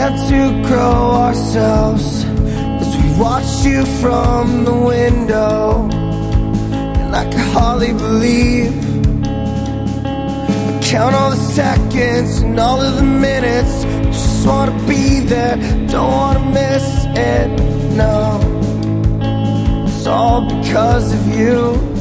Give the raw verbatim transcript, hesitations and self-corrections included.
began to grow ourselves as we watched you from the window. And I could hardly believe, I count all the seconds and all of the minutes. Just wanna be there, don't wanna miss it, no. It's all because of you.